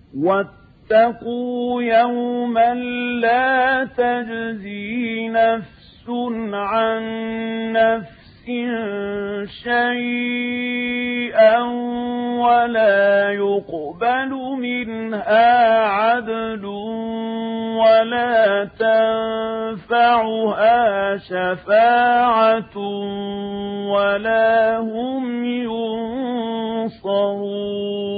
واتقوا يوما لا تجزي نفس عن نفس شيئا ولا يقبل منها عدل ولا تنفعها شفاعة ولا هم ينصرون.